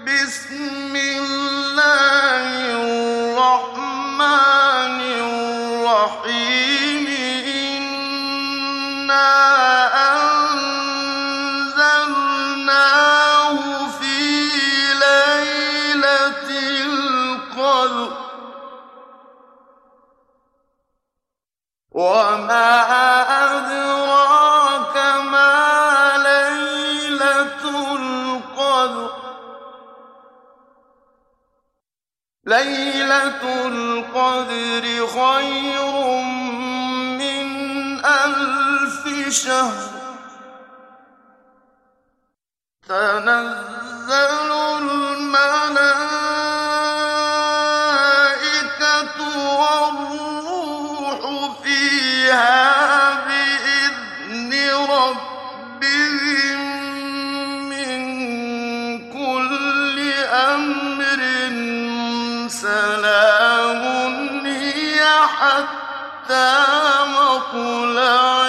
بسم الله الرحمن الرحيم إنا أنزلناه في ليلة القدر وما أدراك ما ليلة القدر ليلة القدر خير من 1000 شهر تنزل الملائكة والروح فيها بإذن ربهم من كل أمر سلام هي حتى مطلع